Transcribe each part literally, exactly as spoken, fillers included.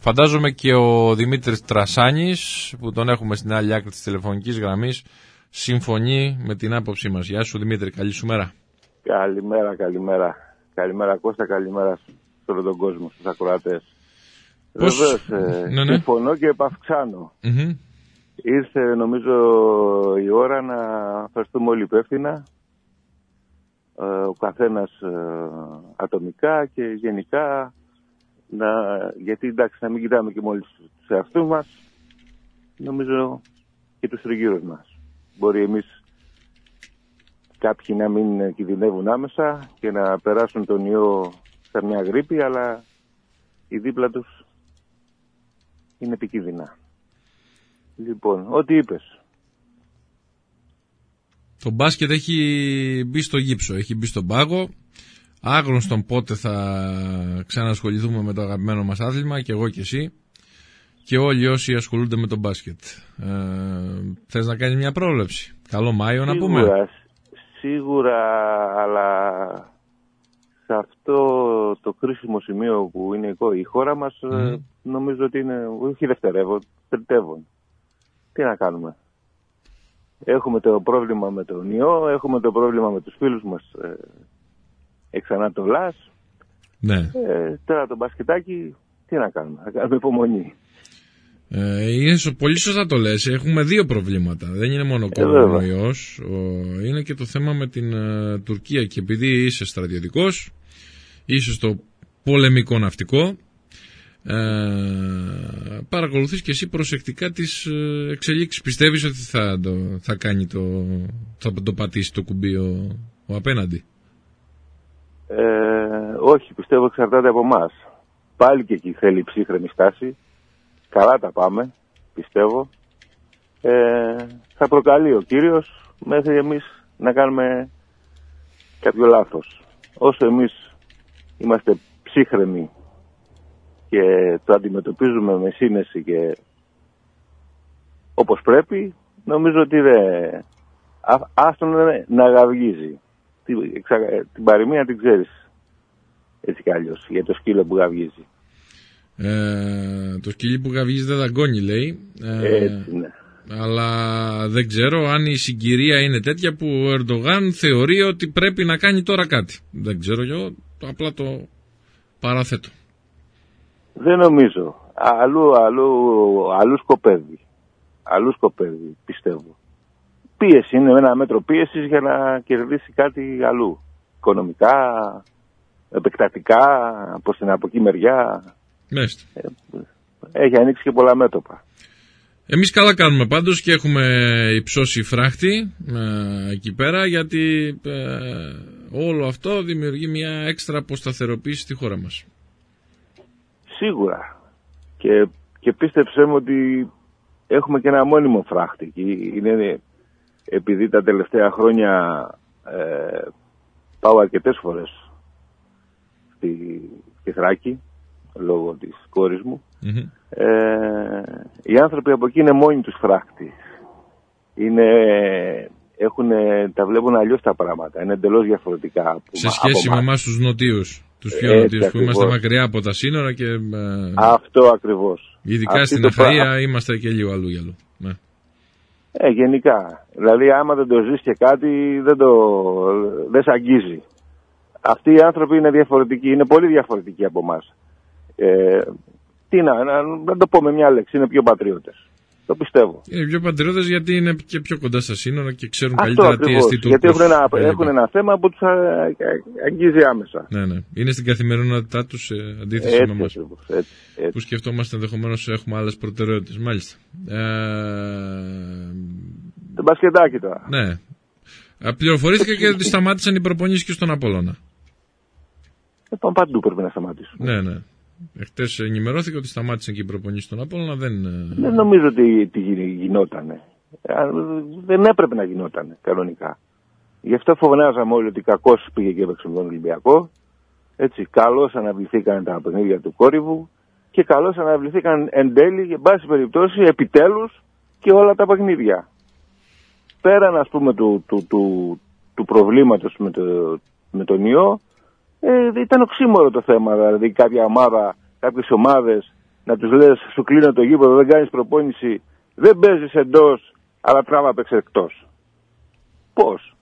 Φαντάζομαι και ο Δημήτρης Τρασάνης, που τον έχουμε στην άλλη άκρη της τηλεφωνικής γραμμής, συμφωνεί με την άποψή μας. Γεια σου Δημήτρη, καλή σου μέρα. Καλημέρα, καλημέρα. Καλημέρα Κώστα, καλημέρα σε όλο τον κόσμο, στους ακροατές. Πώς... Βεβαίως, ε, ναι, ναι. συμφωνώ και επαυξάνω. Mm-hmm. Ήρθε νομίζω η ώρα να φερθούμε όλοι υπεύθυνα, ε, ο καθένας ε, ατομικά και γενικά, να, γιατί εντάξει να μην κοιτάμε και μόλις τους εαυτούς μας, νομίζω και τους τριγύρους μας. Μπορεί εμείς κάποιοι να μην κινδυνεύουν άμεσα και να περάσουν τον ιό σαν μια γρίπη, αλλά οι δίπλα τους είναι επικίνδυνα. Λοιπόν, ό,τι είπες. Το μπάσκετ έχει μπει στο γύψο, έχει μπει στον πάγο. Άγνωστον πότε θα ξανασχοληθούμε με το αγαπημένο μας άθλημα, και εγώ και εσύ και όλοι όσοι ασχολούνται με το μπάσκετ. Ε, θες να κάνεις μια πρόβλεψη? Καλό Μάιο να πούμε. Σίγουρα, σίγουρα, αλλά σε αυτό το κρίσιμο σημείο που είναι η χώρα μας, mm. νομίζω ότι είναι, όχι δευτερεύον, τριτεύον. Τι να κάνουμε. Έχουμε το πρόβλημα με τον ιό, έχουμε το πρόβλημα με τους φίλους μας ε, εξ Ανατολάς. Ναι. Ε, τώρα το μπασκετάκι, τι να κάνουμε, θα κάνουμε υπομονή. Ε, είναι πολύ σωστά το λες. Έχουμε δύο προβλήματα. Δεν είναι μόνο ο κορονοϊός, ε, είναι και το θέμα με την ε, Τουρκία. Και επειδή είσαι στρατιωτικός, είσαι στο πολεμικό ναυτικό, ε, παρακολουθείς και εσύ προσεκτικά τις ε, εξελίξεις. Πιστεύεις ότι θα το, θα κάνει το, θα το πατήσει το κουμπί ο, ο απέναντι? Ε, όχι, πιστεύω εξαρτάται από εμάς. Πάλι και εκεί θέλει ψύχρεμη στάση. Καλά τα πάμε, πιστεύω. Ε, θα προκαλεί ο κύριος μέχρι εμείς να κάνουμε κάποιο λάθος. Όσο εμείς είμαστε ψύχρεμοι και το αντιμετωπίζουμε με σύνεση και όπως πρέπει, νομίζω ότι δεν... Άστον να γαυγίζει. Την, την παροιμία την ξέρεις έτσι κι αλλιώς, για το σκύλο που γαυγίζει. Ε, το σκυλί που γαυγίζει δεν δαγκώνει, λέει. Ε, έτσι, ναι. Αλλά δεν ξέρω αν η συγκυρία είναι τέτοια που ο Ερντογάν θεωρεί ότι πρέπει να κάνει τώρα κάτι. Δεν ξέρω, εγώ απλά το παραθέτω. Δεν νομίζω. Αλλού, αλλού, αλλού σκοπεύει. Αλλού σκοπεύει, πιστεύω. Πίεση είναι ένα μέτρο πίεσης για να κερδίσει κάτι αλλού. Οικονομικά, επεκτατικά, προς την από εκεί μεριά. Μάλιστα. Έχει ανοίξει και πολλά μέτωπα. Εμείς καλά κάνουμε πάντως και έχουμε υψώσει φράχτη ε, εκεί πέρα, γιατί ε, όλο αυτό δημιουργεί μια έξτρα αποσταθεροποίηση στη χώρα μας. Σίγουρα. Και, και πίστεψέ μου ότι έχουμε και ένα μόνιμο φράχτη. Και είναι, επειδή τα τελευταία χρόνια ε, πάω αρκετές φορές στη, στη Θράκη, λόγω της κόρης μου, mm-hmm. ε, οι άνθρωποι από εκεί είναι μόνοι τους φράχτη. Είναι, έχουνε, τα βλέπουν αλλιώς τα πράγματα, είναι εντελώς διαφορετικά. Από, σε σχέση με εμάς τους νοτίους, τους πιο έτσι, νοτίους, ακριβώς. Που είμαστε μακριά από τα σύνορα και... Ε, αυτό ακριβώς. Ειδικά αυτή στην Αχαΐα πράγμα... είμαστε και λίγο αλλού για αλλού. Ναι. Ε, γενικά. Δηλαδή άμα δεν το ζεις και κάτι δεν, το, δεν σε αγγίζει. Αυτοί οι άνθρωποι είναι διαφορετικοί, είναι πολύ διαφορετικοί από εμάς. Ε, τι να, να, να το πω με μια λέξη, είναι πιο πατριώτες. Το πιστεύω. Είναι πιο πατριώτες γιατί είναι και πιο κοντά στα σύνορα και ξέρουν αυτό καλύτερα ακριβώς, τι εστί γιατί έχουν ένα, ε, έχουν ένα θέμα που τους αγγίζει άμεσα. Ναι, ναι. Είναι στην καθημερινότητά τους σε αντίθεση έτσι, με εμάς. Έτσι, έτσι. Που σκεφτόμαστε ενδεχομένως έχουμε άλλες προτεραιότητες. Μάλιστα. Ε... Το μπασκετάκι τώρα. Ναι. Πληροφορήθηκα και ότι σταμάτησαν οι προπονήσεις και στον Απόλλωνα. Ε, παντού πρέπει να σταματήσουν. Ναι, ναι. Χτες ενημερώθηκε ότι σταμάτησαν και οι προπονήσεις στον Απόλλωνα. Δεν, δεν νομίζω ότι, ότι γινότανε. Δεν έπρεπε να γινότανε κανονικά. Γι' αυτό φοβνάζαμε όλοι ότι κακώς πήγε και έπαιξε με τον Ολυμπιακό. Έτσι, καλώς αναβληθήκαν τα παιχνίδια του Κόρυβου και καλώς αναβληθήκαν εν τέλει, εν πάση περιπτώσει, επιτέλους και όλα τα παιχνίδια. Πέραν, ας πούμε, του, του, του, του προβλήματος με, το, με τον ιό, ε, ήταν οξύμορο το θέμα. Δηλαδή κάποια ομάδα, κάποιες ομάδες να τους λες σου κλείνω το γήπεδο, δεν κάνεις προπόνηση, δεν παίζεις εντός, αλλά τράβα παίξε εκτός. Πώς?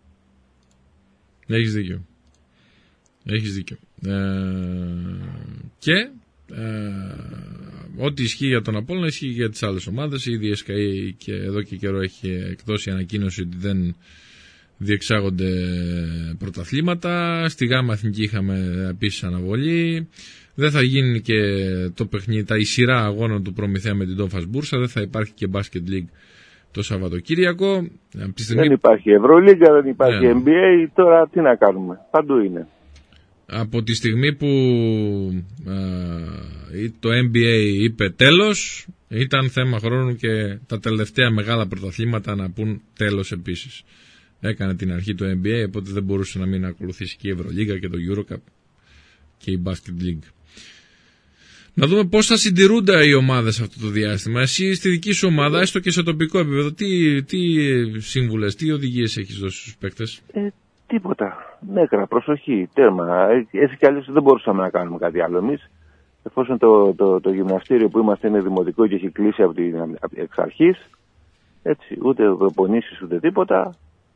Έχεις δίκιο. Έχεις δίκιο. Ε, και ε, ό,τι ισχύει για τον Απόλλωνα ισχύει για τις άλλες ομάδες. Η Ι Ες Κέι Άι και εδώ και καιρό έχει εκδώσει ανακοίνωση ότι δεν διεξάγονται πρωταθλήματα. Στη Γάμα Εθνική είχαμε επίσης αναβολή. Δεν θα γίνει και το παιχνίδι, τα η σειρά αγώνων του Προμηθέα με την Τόφας Μπούρσα. Δεν θα υπάρχει και Basket League το Σαββατοκύριακο. Από τη στιγμή... Δεν υπάρχει Ευρωλίγκα, δεν υπάρχει yeah. Εν Μπι Έι. Τώρα τι να κάνουμε, παντού είναι. Από τη στιγμή που ε, το Εν Μπι Έι είπε τέλος, ήταν θέμα χρόνου και τα τελευταία μεγάλα πρωταθλήματα να πούν τέλος επίσης. Έκανε την αρχή το Εν Μπι Έι, οπότε δεν μπορούσε να μην ακολουθήσει και η Ευρωλίγκα και το EuroCup και η Basket League. Να δούμε πώς θα συντηρούνται οι ομάδες αυτό το διάστημα. Εσύ στη δική σου ομάδα, έστω και σε τοπικό επίπεδο, τι, τι σύμβουλες, τι οδηγίες έχεις δώσει στους παίκτες? Ε, τίποτα. Νέκρα, προσοχή, τέρμα. Έτσι κι αλλιώς δεν μπορούσαμε να κάνουμε κάτι άλλο εμείς. Εφόσον το, το, το γυμναστήριο που είμαστε είναι δημοτικό και έχει κλείσει από την εξ αρχής, έτσι, ούτε προπονήσεις ούτε τίποτα,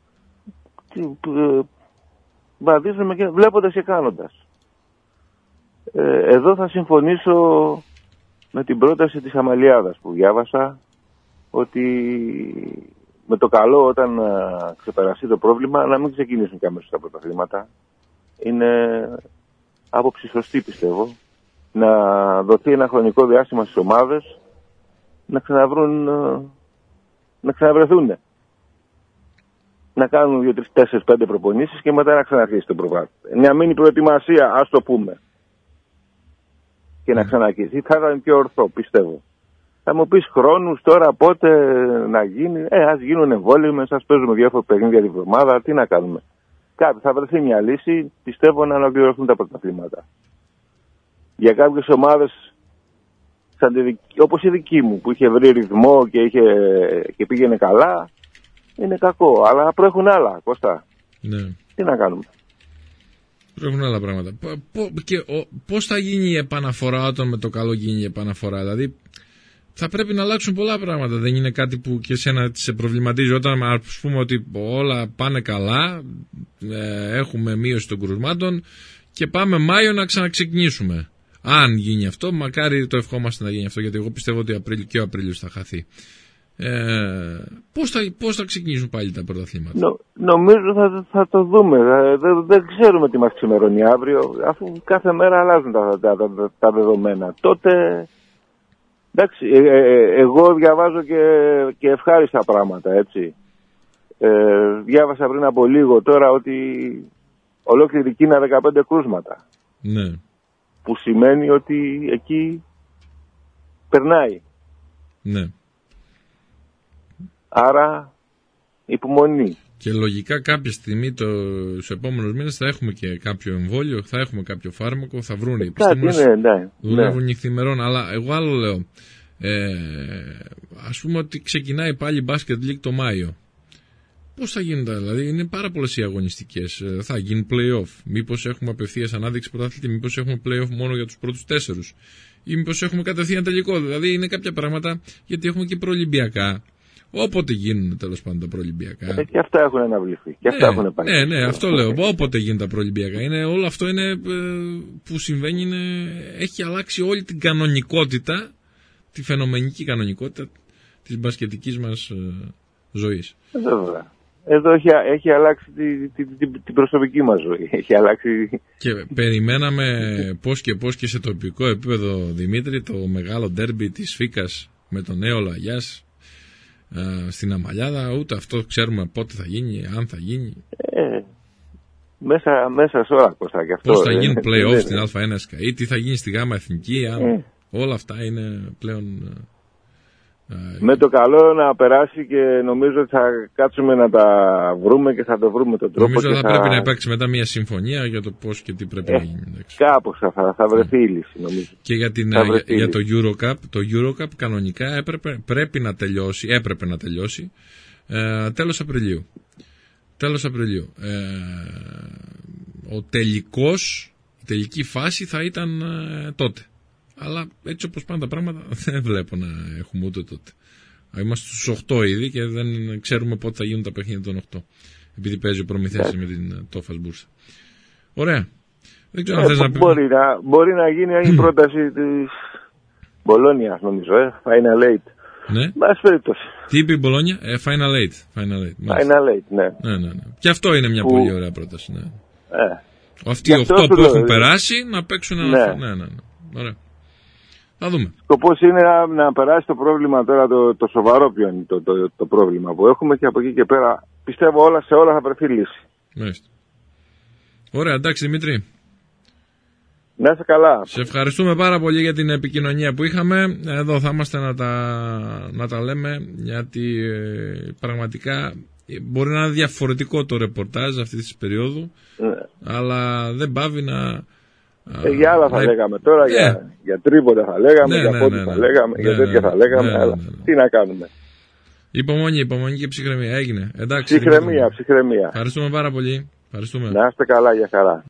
βαδίζουμε και βλέποντας και κάνοντας. Ε, εδώ θα συμφωνήσω με την πρόταση της Αμαλιάδας που διάβασα, ότι με το καλό όταν α, ξεπεραστεί το πρόβλημα να μην ξεκινήσουν και αμέσως τα πρωταθλήματα. Είναι άποψη σωστή, πιστεύω, να δοθεί ένα χρονικό διάστημα στις ομάδες να ξαναβρούν, να ξαναβρεθούν, να κάνουν δύο, τρεις, τέσσερις, πέντε προπονήσεις και μετά να ξαναρχίσει το προβάδι. Μια μήνυ προετοιμασία, ας το πούμε, και να ξαναρχίσει. Θα ήταν πιο ορθό, πιστεύω. Θα μου πεις χρόνους τώρα πότε να γίνει. Ε, ας γίνουν εμβόλυμες, ας παίζουμε διάφορα παιχνίδια την εβδομάδα. Τι να κάνουμε. Κάτι, θα βρεθεί μια λύση, πιστεύω, να ολοκληρωθούν τα πρωταθλήματα. Για κάποιες ομάδες, όπως η δική μου, που είχε βρει ρυθμό και, είχε, και πήγαινε καλά, είναι κακό. Αλλά προέχουν άλλα, Κώστα. Ναι. Τι να κάνουμε. Προέχουν άλλα πράγματα. Και πώς θα γίνει η επαναφορά όταν με το καλό γίνει η επαναφορά? Δηλαδή, θα πρέπει να αλλάξουν πολλά πράγματα. Δεν είναι κάτι που και εσένα σε προβληματίζει όταν, ας πούμε, ότι όλα πάνε καλά, ε, έχουμε μείωση των κρουσμάτων και πάμε Μάιο να ξαναξεκινήσουμε. Αν γίνει αυτό, μακάρι το ευχόμαστε να γίνει αυτό, γιατί εγώ πιστεύω ότι Απρίλιο και ο Απρίλιος θα χαθεί. Ε, πώς, θα, πώς θα ξεκινήσουν πάλι τα πρωταθλήματα? Νο, νομίζω θα, θα το δούμε. Δεν, δεν ξέρουμε τι μας ξημερώνει αύριο, αφού κάθε μέρα αλλάζουν τα, τα, τα, τα δεδομένα. Τότε, εντάξει, ε, ε, εγώ διαβάζω και, και ευχάριστα πράγματα, έτσι. Ε, διάβασα πριν από λίγο τώρα ότι ολόκληρη Κίνα δεκαπέντε κρούσματα. Ναι. Που σημαίνει ότι εκεί περνάει. Ναι. Άρα υπομονή. Και λογικά κάποια στιγμή το, στους επόμενους μήνες θα έχουμε και κάποιο εμβόλιο, θα έχουμε κάποιο φάρμακο, θα βρουν οι επιστήμονες. Ναι, ναι, δουλεύουν ναι. νυχθημερών, αλλά εγώ άλλο λέω. Ε, ας πούμε ότι ξεκινάει πάλι Basket League το Μάιο. Πώς θα γίνουν τα, δηλαδή είναι πάρα πολλές οι αγωνιστικές. Θα γίνουν play-off. Μήπως έχουμε απευθείας ανάδειξη πρωταθλητή, μήπως έχουμε play-off μόνο για τους πρώτους τέσσερους. Ή μήπως έχουμε κατευθείαν τελικό. Δηλαδή είναι κάποια πράγματα, γιατί έχουμε και προολυμπιακά. Όποτε γίνουν τέλος πάντων τα προολυμπιακά. Ε, και αυτά έχουν αναβληθεί. Και αυτά ναι, έχουν επανέλθει. Ναι, ναι, αυτό λέω. Όποτε γίνουν τα προολυμπιακά. Είναι, όλο αυτό είναι, ε, που συμβαίνει, είναι, έχει αλλάξει όλη την κανονικότητα, τη φαινομενική κανονικότητα της μπασκετικής μας ε, ζωής. Βέβαια. Εδώ έχει, έχει αλλάξει την τη, τη, τη προσωπική μας ζωή. Έχει αλλάξει... Και περιμέναμε πώς και πώς και σε τοπικό επίπεδο, Δημήτρη, το μεγάλο ντέρμπι της Φίκας με τον νέο Λαγιάς ε, στην Αμαλιάδα. Ούτε αυτό ξέρουμε πότε θα γίνει, αν θα γίνει. Ε, μέσα, μέσα σε όλα Κώστα και αυτό. Πώς θα γίνει play-off στην Α1 ή τι θα γίνει στη Γάμα Εθνική. Αν, ε. Όλα αυτά είναι πλέον... Με το καλό να περάσει και νομίζω ότι θα κάτσουμε να τα βρούμε και θα το βρούμε τον τρόπο. Νομίζω ότι θα, θα πρέπει να υπάρξει μετά μια συμφωνία για το πώς και τι πρέπει ε, να γίνει. Εντάξει. Κάπως θα, θα βρεθεί η λύση, νομίζω. Και για, την, για, για το EuroCup, το EuroCup κανονικά έπρεπε, πρέπει να τελειώσει, έπρεπε να τελειώσει ε, τέλος Απριλίου. Τέλος Απριλίου. Ε, ο τελικός, η τελική φάση θα ήταν ε, τότε. αλλά έτσι όπως πάνε τα πράγματα δεν βλέπω να έχουμε ούτε τότε. Είμαστε στους οκτώ ήδη και δεν ξέρουμε πότε θα γίνουν τα παιχνίδια των οκτώ. Επειδή παίζει ο Προμηθέας με την Τόφας Μπούρσα. Ωραία. Δεν ξέρω ε, αν θες να πει. Μπορεί να, μπορεί να γίνει η πρόταση της Μπολόνιας, νομίζω, ε, Final Eight. Ναι. Μπας περίπτωση. Τι είπε η Μπολόνια, ε, Final Eight. Final Eight, Final Eight, ναι. Ναι, ναι, ναι. Και αυτό είναι μια που... πολύ ωραία πρόταση. Ναι. Ε. Αυτοί οι οκτώ που έχουν περάσει να παίξουν ένα. Ναι. Ναι, ναι, ναι. Ωραία. Θα δούμε. Σκοπός είναι να, να περάσει το πρόβλημα τώρα, το, το σοβαρό ποιο είναι το, το, το πρόβλημα που έχουμε, και από εκεί και πέρα πιστεύω όλα σε όλα θα βρεθεί λύση. Μάλιστα. Ωραία, εντάξει Δημήτρη. Να είσαι καλά. Σε ευχαριστούμε πάρα πολύ για την επικοινωνία που είχαμε. Εδώ θα είμαστε να τα, να τα λέμε, γιατί ε, πραγματικά μπορεί να είναι διαφορετικό το ρεπορτάζ αυτή τη περίοδου, ναι. Αλλά δεν πάβει να... Ε, για άλλα θα να... λέγαμε τώρα, ναι. για, για τρίποτα θα λέγαμε, ναι, για πόντι ναι, ναι, θα λέγαμε, ναι, για τέτοια ναι, θα λέγαμε, ναι, αλλά ναι, ναι, ναι. Τι να κάνουμε. Υπομονή, υπομονή και ψυχραιμία. Έγινε. Εντάξει, ψυχραιμία, ψυχραιμία. Ευχαριστούμε πάρα πολύ. Ευχαριστούμε. Να είστε καλά, για χαρά.